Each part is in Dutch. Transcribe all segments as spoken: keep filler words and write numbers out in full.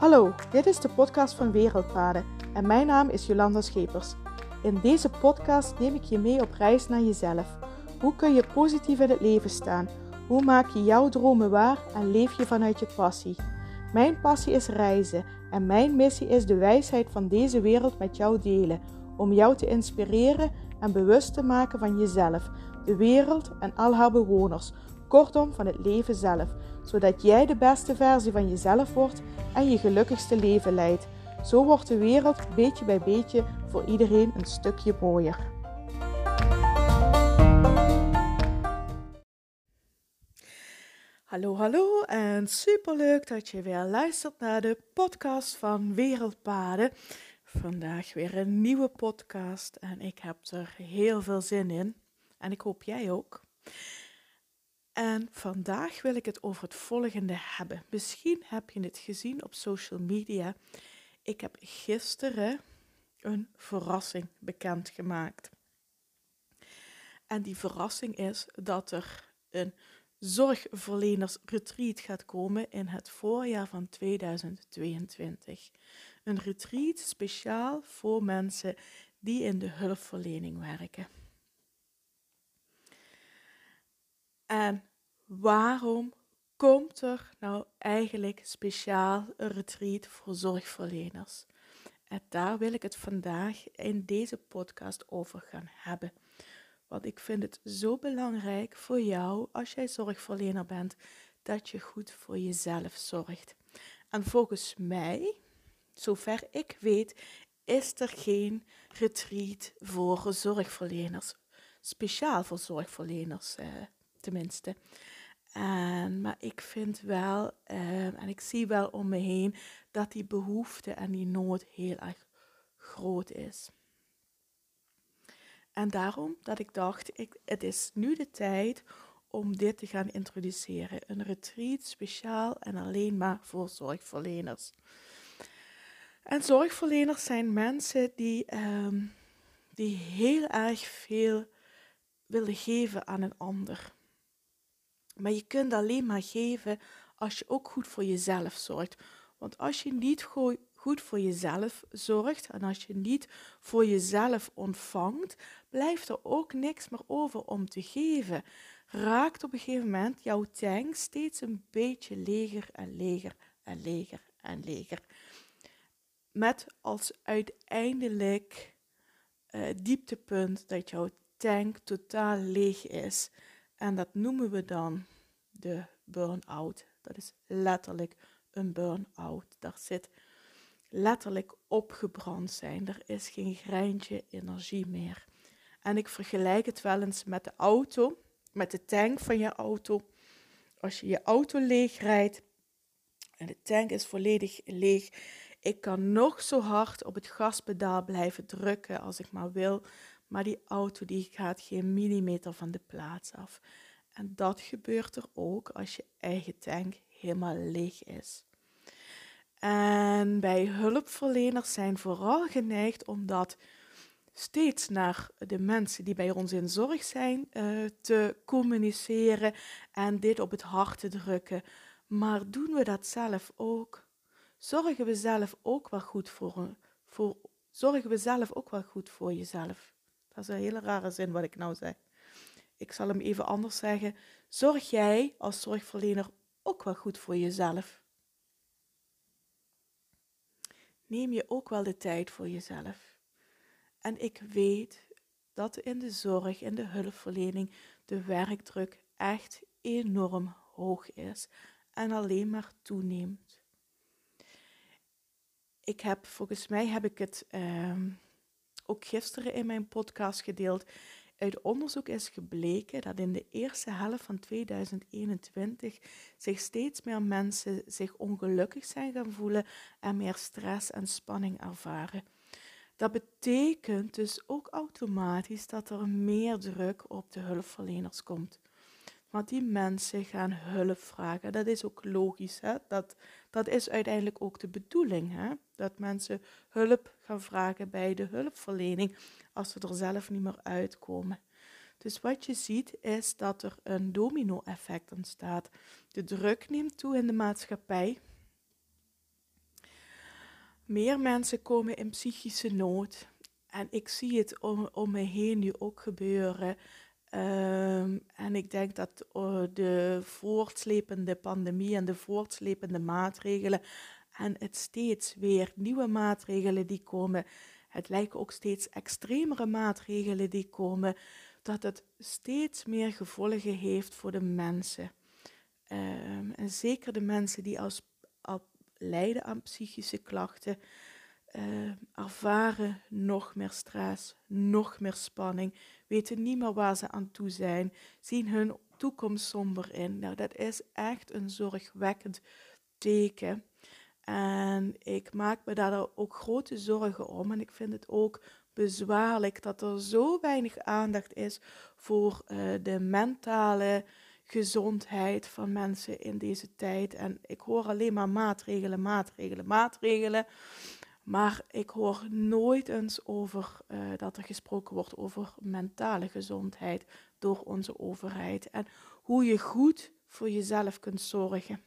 Hallo, dit is de podcast van Wereldpaden en mijn naam is Jolanda Schepers. In deze podcast neem ik je mee op reis naar jezelf. Hoe kun je positief in het leven staan? Hoe maak je jouw dromen waar en leef je vanuit je passie? Mijn passie is reizen en mijn missie is de wijsheid van deze wereld met jou delen. Om jou te inspireren en bewust te maken van jezelf, de wereld en al haar bewoners. Kortom, van het leven zelf. Zodat jij de beste versie van jezelf wordt en je gelukkigste leven leidt. Zo wordt de wereld beetje bij beetje voor iedereen een stukje mooier. Hallo, hallo en superleuk dat je weer luistert naar de podcast van Wereldpaden. Vandaag weer een nieuwe podcast en ik heb er heel veel zin in. En ik hoop jij ook. En vandaag wil ik het over het volgende hebben. Misschien heb je het gezien op social media. Ik heb gisteren een verrassing bekendgemaakt. En die verrassing is dat er een zorgverlenersretreat gaat komen in het voorjaar van tweeduizend tweeëntwintig. Een retreat speciaal voor mensen die in de hulpverlening werken. En waarom komt er nou eigenlijk speciaal een retreat voor zorgverleners? En daar wil ik het vandaag in deze podcast over gaan hebben. Want ik vind het zo belangrijk voor jou, als jij zorgverlener bent, dat je goed voor jezelf zorgt. En volgens mij, zover ik weet, is er geen retreat voor zorgverleners. Speciaal voor zorgverleners, eh, tenminste. En, maar ik vind wel, eh, en ik zie wel om me heen, dat die behoefte en die nood heel erg groot is. En daarom dat ik dacht, ik, het is nu de tijd om dit te gaan introduceren. Een retreat speciaal en alleen maar voor zorgverleners. En zorgverleners zijn mensen die, eh, die heel erg veel willen geven aan een ander. Maar je kunt alleen maar geven als je ook goed voor jezelf zorgt. Want als je niet go- goed voor jezelf zorgt en als je niet voor jezelf ontvangt, blijft er ook niks meer over om te geven. Raakt op een gegeven moment jouw tank steeds een beetje leger en leger en leger en leger. Met als uiteindelijk uh, dieptepunt dat jouw tank totaal leeg is. En dat noemen we dan de burn-out. Dat is letterlijk een burn-out. Daar zit letterlijk opgebrand zijn. Er is geen greintje energie meer. En ik vergelijk het wel eens met de auto, met de tank van je auto. Als je je auto leeg rijdt en de tank is volledig leeg, ik kan nog zo hard op het gaspedaal blijven drukken als ik maar wil, maar die auto die gaat geen millimeter van de plaats af. En dat gebeurt er ook als je eigen tank helemaal leeg is. En bij hulpverleners zijn vooral geneigd om dat steeds naar de mensen die bij ons in zorg zijn uh, te communiceren en dit op het hart te drukken. Maar doen we dat zelf ook? Zorgen we zelf ook wel goed voor, voor, zorgen we zelf ook wel goed voor jezelf? Dat is een hele rare zin wat ik nou zeg. Ik zal hem even anders zeggen. Zorg jij als zorgverlener ook wel goed voor jezelf? Neem je ook wel de tijd voor jezelf? En ik weet dat in de zorg en de hulpverlening de werkdruk echt enorm hoog is en alleen maar toeneemt. Ik heb, volgens mij heb ik het uh, ook gisteren in mijn podcast gedeeld. Uit onderzoek is gebleken dat in de eerste helft van tweeduizend eenentwintig zich steeds meer mensen zich ongelukkig zijn gaan voelen en meer stress en spanning ervaren. Dat betekent dus ook automatisch dat er meer druk op de hulpverleners komt. Want die mensen gaan hulp vragen. Dat is ook logisch. Hè? Dat, dat is uiteindelijk ook de bedoeling. Hè? Dat mensen hulp gaan vragen bij de hulpverlening als ze er zelf niet meer uitkomen. Dus wat je ziet is dat er een domino-effect ontstaat. De druk neemt toe in de maatschappij. Meer mensen komen in psychische nood. En ik zie het om, om me heen nu ook gebeuren. Um, en ik denk dat uh, de voortslepende pandemie en de voortslepende maatregelen en het steeds weer nieuwe maatregelen die komen, het lijken ook steeds extremere maatregelen die komen, dat het steeds meer gevolgen heeft voor de mensen. Um, en zeker de mensen die als, al lijden aan psychische klachten, uh, ervaren nog meer stress, nog meer spanning, weten niet meer waar ze aan toe zijn, zien hun toekomst somber in. Nou, dat is echt een zorgwekkend teken. En ik maak me daar ook grote zorgen om. En ik vind het ook bezwaarlijk dat er zo weinig aandacht is voor uh, de mentale gezondheid van mensen in deze tijd. En ik hoor alleen maar maatregelen, maatregelen, maatregelen. Maar ik hoor nooit eens over uh, dat er gesproken wordt over mentale gezondheid door onze overheid. En hoe je goed voor jezelf kunt zorgen.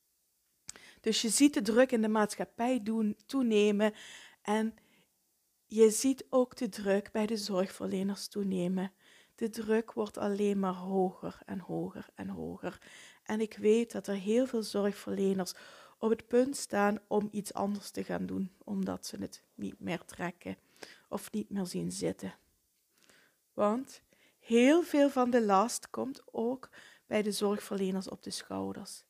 Dus je ziet de druk in de maatschappij doen, toenemen. En je ziet ook de druk bij de zorgverleners toenemen. De druk wordt alleen maar hoger en hoger en hoger. En ik weet dat er heel veel zorgverleners op het punt staan om iets anders te gaan doen, omdat ze het niet meer trekken of niet meer zien zitten. Want heel veel van de last komt ook bij de zorgverleners op de schouders.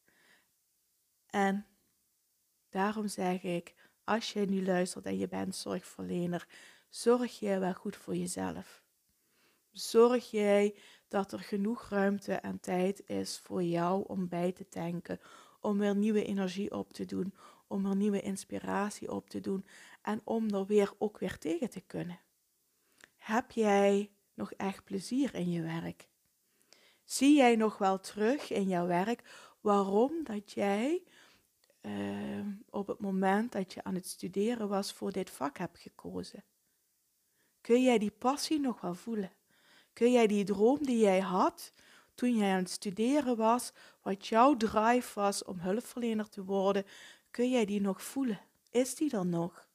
En daarom zeg ik, als jij nu luistert en je bent zorgverlener, zorg jij wel goed voor jezelf. Zorg jij dat er genoeg ruimte en tijd is voor jou om bij te tanken, om weer nieuwe energie op te doen, om er nieuwe inspiratie op te doen en om er weer ook weer tegen te kunnen. Heb jij nog echt plezier in je werk? Zie jij nog wel terug in jouw werk waarom dat jij uh, op het moment dat je aan het studeren was voor dit vak hebt gekozen? Kun jij die passie nog wel voelen? Kun jij die droom die jij had toen jij aan het studeren was, wat jouw drive was om hulpverlener te worden, kun jij die nog voelen? Is die er nog?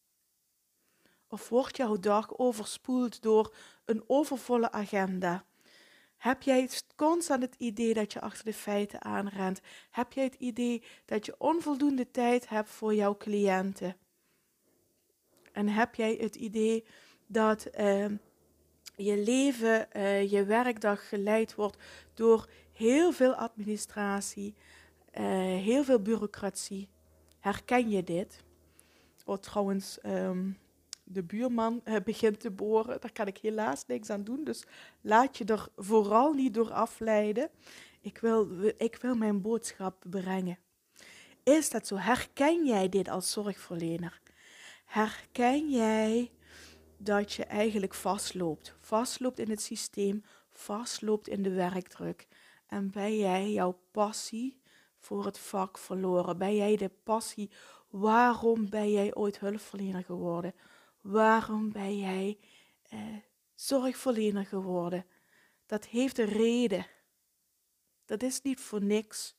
Of wordt jouw dag overspoeld door een overvolle agenda? Heb jij constant het idee dat je achter de feiten aanrent? Heb jij het idee dat je onvoldoende tijd hebt voor jouw cliënten? En heb jij het idee dat uh, je leven, uh, je werkdag geleid wordt door heel veel administratie, uh, heel veel bureaucratie? Herken je dit? Oh, trouwens, um, de buurman uh, begint te boren. Daar kan ik helaas niks aan doen, dus laat je er vooral niet door afleiden. Ik wil, ik wil mijn boodschap brengen. Is dat zo? Herken jij dit als zorgverlener? Herken jij dat je eigenlijk vastloopt? Vastloopt in het systeem, vastloopt in de werkdruk. En ben jij jouw passie voor het vak verloren? Ben jij de passie, waarom ben jij ooit hulpverlener geworden? Waarom ben jij eh, zorgverlener geworden? Dat heeft een reden. Dat is niet voor niks.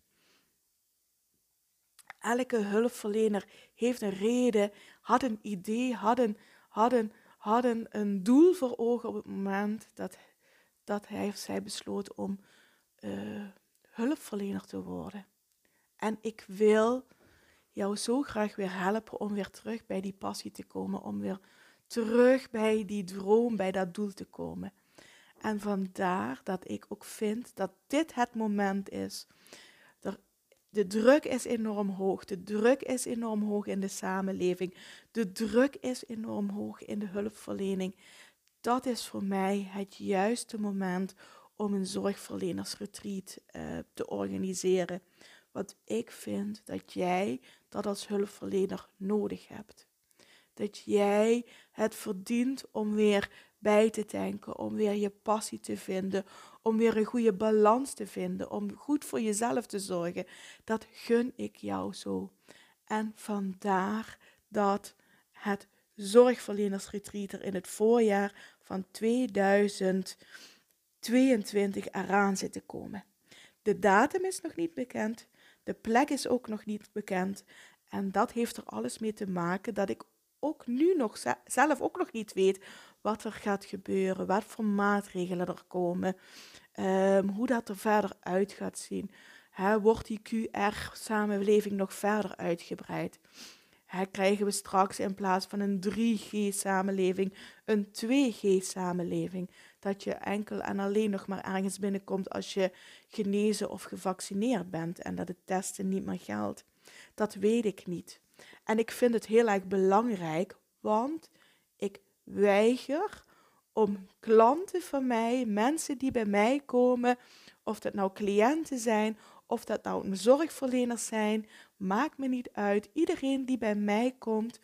Elke hulpverlener heeft een reden, had een idee, had een, had een, had een, een doel voor ogen op het moment dat, dat hij of zij besloot om uh, hulpverlener te worden. En ik wil jou zo graag weer helpen om weer terug bij die passie te komen, om weer terug bij die droom, bij dat doel te komen. En vandaar dat ik ook vind dat dit het moment is. Er, de druk is enorm hoog. De druk is enorm hoog in de samenleving. De druk is enorm hoog in de hulpverlening. Dat is voor mij het juiste moment om een zorgverlenersretreat uh, te organiseren. Want ik vind dat jij dat als hulpverlener nodig hebt. Dat jij het verdient om weer bij te tanken, om weer je passie te vinden, om weer een goede balans te vinden, om goed voor jezelf te zorgen. Dat gun ik jou zo. En vandaar dat het zorgverlenersretreat er in het voorjaar van tweeduizend tweeëntwintig eraan zit te komen. De datum is nog niet bekend, de plek is ook nog niet bekend. En dat heeft er alles mee te maken dat ik ook nu nog ze- zelf ook nog niet weet wat er gaat gebeuren, wat voor maatregelen er komen, um, hoe dat er verder uit gaat zien. He, wordt die Q R-samenleving nog verder uitgebreid? He, krijgen we straks in plaats van een drie G-samenleving een twee G-samenleving? Dat je enkel en alleen nog maar ergens binnenkomt als je genezen of gevaccineerd bent en dat het testen niet meer geldt. Dat weet ik niet. En ik vind het heel erg belangrijk, want ik weiger om klanten van mij, mensen die bij mij komen, of dat nou cliënten zijn, of dat nou zorgverleners zijn, maakt me niet uit. Iedereen die bij mij komt,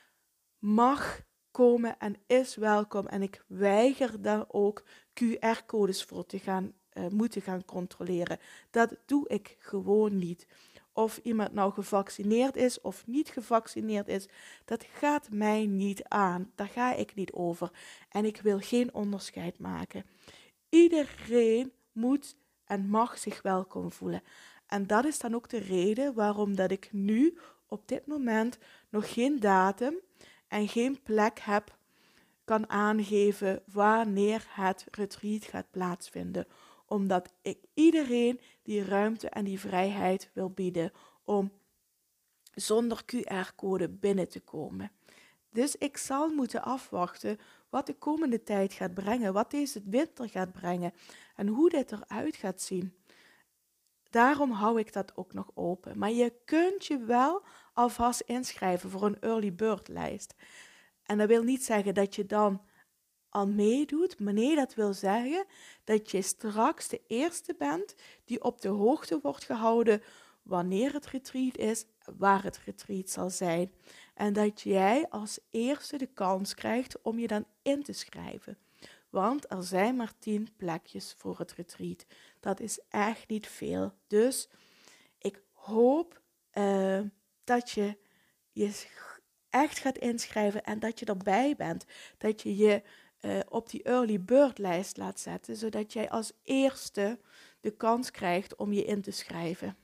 mag komen en is welkom. En ik weiger daar ook Q R-codes voor te gaan, uh, moeten gaan controleren. Dat doe ik gewoon niet. Of iemand nou gevaccineerd is of niet gevaccineerd is, dat gaat mij niet aan. Daar ga ik niet over. En ik wil geen onderscheid maken. Iedereen moet en mag zich welkom voelen. En dat is dan ook de reden waarom dat ik nu op dit moment nog geen datum en geen plek heb, kan aangeven wanneer het retreat gaat plaatsvinden. Omdat ik iedereen die ruimte en die vrijheid wil bieden om zonder Q R-code binnen te komen. Dus ik zal moeten afwachten wat de komende tijd gaat brengen, wat deze winter gaat brengen en hoe dit eruit gaat zien. Daarom hou ik dat ook nog open. Maar je kunt je wel alvast inschrijven voor een early bird lijst. En dat wil niet zeggen dat je dan al meedoet, maar nee, dat wil zeggen dat je straks de eerste bent die op de hoogte wordt gehouden wanneer het retreat is, waar het retreat zal zijn. En dat jij als eerste de kans krijgt om je dan in te schrijven. Want er zijn maar tien plekjes voor het retreat. Dat is echt niet veel. Dus ik hoop uh, dat je je echt gaat inschrijven en dat je erbij bent. Dat je je uh, op die early bird lijst laat zetten, zodat jij als eerste de kans krijgt om je in te schrijven.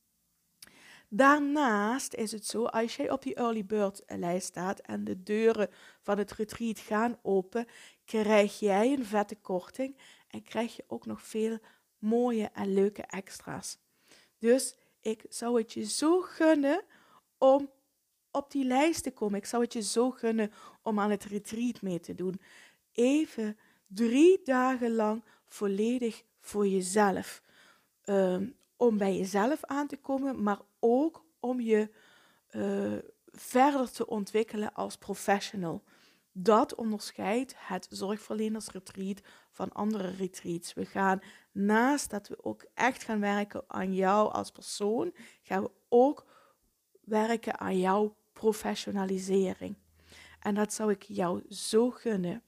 Daarnaast is het zo, als jij op die early bird lijst staat en de deuren van het retreat gaan open, krijg jij een vette korting en krijg je ook nog veel mooie en leuke extra's. Dus ik zou het je zo gunnen om op die lijst te komen. Ik zou het je zo gunnen om aan het retreat mee te doen. Even drie dagen lang volledig voor jezelf. Um, om bij jezelf aan te komen, maar ook om je uh, verder te ontwikkelen als professional. Dat onderscheidt het zorgverlenersretreat van andere retreats. We gaan naast dat we ook echt gaan werken aan jou als persoon, gaan we ook werken aan jouw professionalisering. En dat zou ik jou zo gunnen.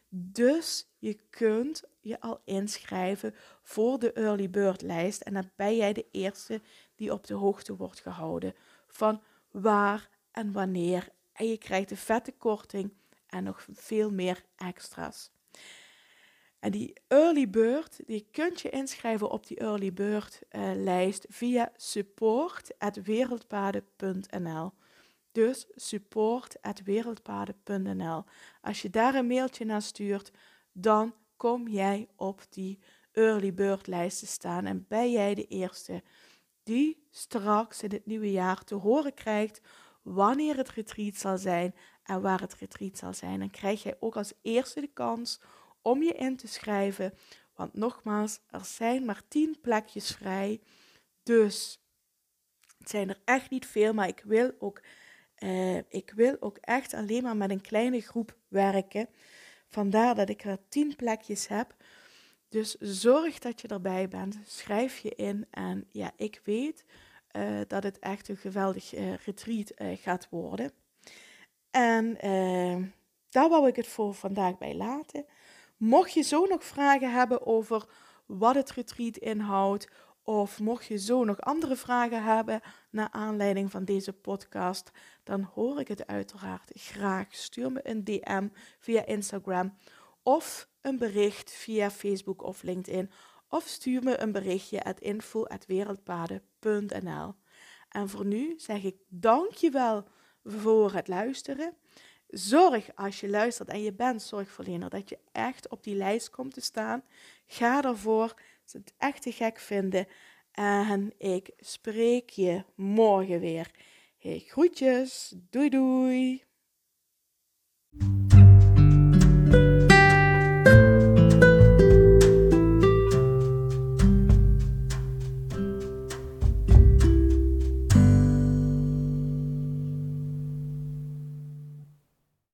Dus je kunt je al inschrijven voor de early bird lijst. En dan ben jij de eerste die op de hoogte wordt gehouden van waar en wanneer. En je krijgt een vette korting en nog veel meer extra's. En die early bird, die kunt je inschrijven op die early bird uh, lijst via support at wereldpaden punt n l. Dus support at wereldpaden punt n l. Als je daar een mailtje naar stuurt, dan kom jij op die early bird lijst te staan en ben jij de eerste die straks in het nieuwe jaar te horen krijgt wanneer het retreat zal zijn en waar het retreat zal zijn. Dan krijg jij ook als eerste de kans om je in te schrijven, want nogmaals, er zijn maar tien plekjes vrij, dus het zijn er echt niet veel, maar ik wil ook Uh, ik wil ook echt alleen maar met een kleine groep werken. Vandaar dat ik er tien plekjes heb. Dus zorg dat je erbij bent. Schrijf je in. En ja, ik weet uh, dat het echt een geweldig uh, retreat uh, gaat worden. En uh, daar wou ik het voor vandaag bij laten. Mocht je zo nog vragen hebben over wat het retreat inhoudt, of mocht je zo nog andere vragen hebben naar aanleiding van deze podcast, dan hoor ik het uiteraard graag. Stuur me een D M via Instagram of een bericht via Facebook of LinkedIn. Of stuur me een berichtje at info at wereldpaden punt n l. En voor nu zeg ik dankjewel voor het luisteren. Zorg als je luistert en je bent zorgverlener dat je echt op die lijst komt te staan. Ga ervoor. Ze het echt te gek vinden. En ik spreek je morgen weer. Hey, groetjes. Doei doei.